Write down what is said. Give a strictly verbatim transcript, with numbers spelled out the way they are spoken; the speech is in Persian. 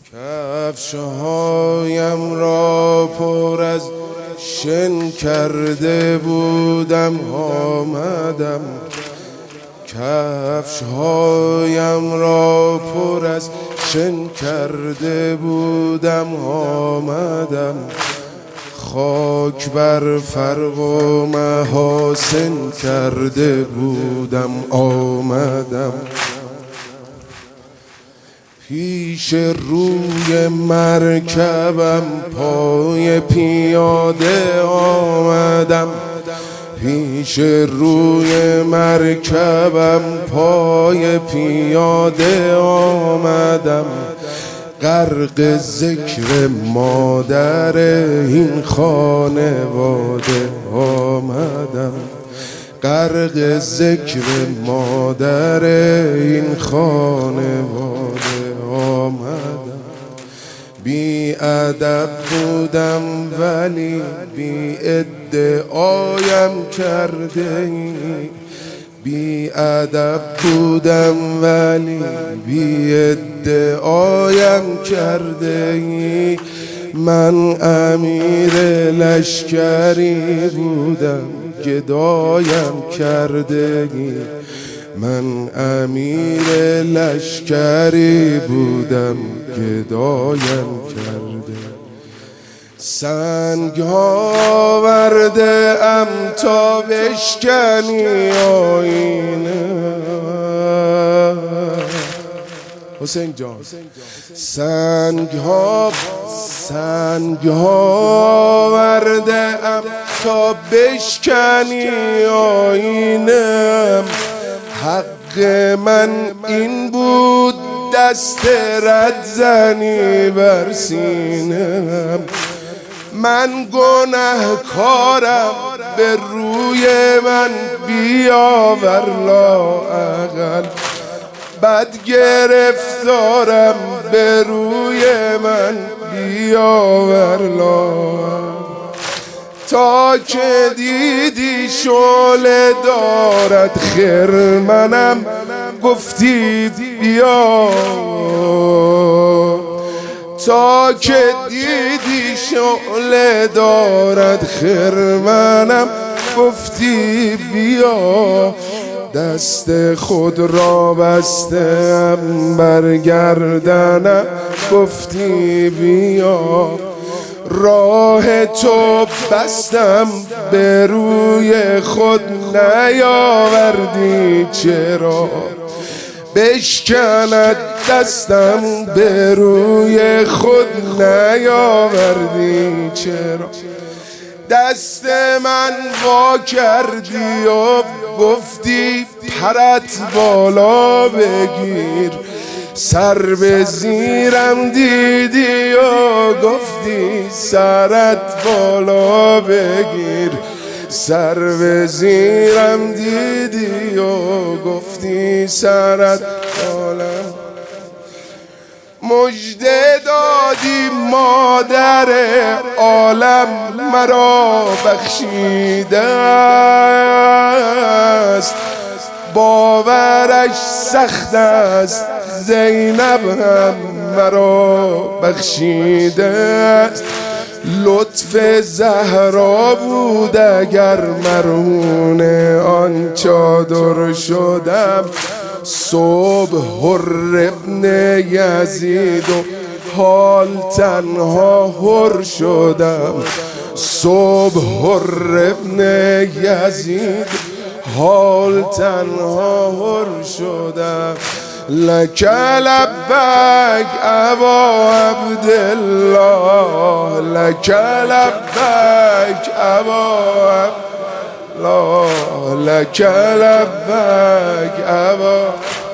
کفش‌هایم را پر از شن کرده بودم آمدم، کفش‌هایم را پر از شن کرده بودم آمدم، خاک بر فرق و محاسن کرده بودم آمدم. پیش روی مرکبم پای پیاده آمدم، پیش روی مرکبم پای پیاده آمدم، غرق ذکر مادر این خانواده آمدم، غرق ذکر مادر این خانواده آمدم. بی ادب بودم ولی بی ادعایم کرده ای، بی ادب بودم ولی بی ادعایم کرده ای. من امیر لشکری بودم گدایم کرده ای، من امیر لشکری بودم گدایم کرده. سنگ ها ورده ام تا بشکنی آینه حسین جان، سنگ ها سنگ ها ورده ام تا بشکنی آینه. حق من این بود دست رد زنی بر سینم، من گنهکارم به روی من بیاور لااقل، بد گرفتارم به روی من بیاور لااقل. تا که دیدی شعله دارد خرمنم گفتی بیا، تا که دیدی شعله دارد خرمنم گفتی بیا. دست خود را بستم بر گردنم گفتی بیا، راه تو بستم به روی خود نیاوردی چرا، بشکند دستم به روی خود نیاوردی چرا. دست من وا کردی و گفتی پرت بالا بگیر، سر به زیرم دیدی و گفتی سرت بالا بگیر، سر به زیرم دیدی و گفتی سرت بالا. مژده دادی مادر عالم مرا بخشیده است، باورش سخت است زینب هم مرا بخشیده است. لطف زهرا بود اگر مرهون آن چادر شدم، صبح حر ابن یزید و حال تنها حر شدم، صبح حر ابن یزید حال تنها حر شدم. لک لبیک ابا عبدالله، لک لبیک ابا عبدالله، لک لبیک ابا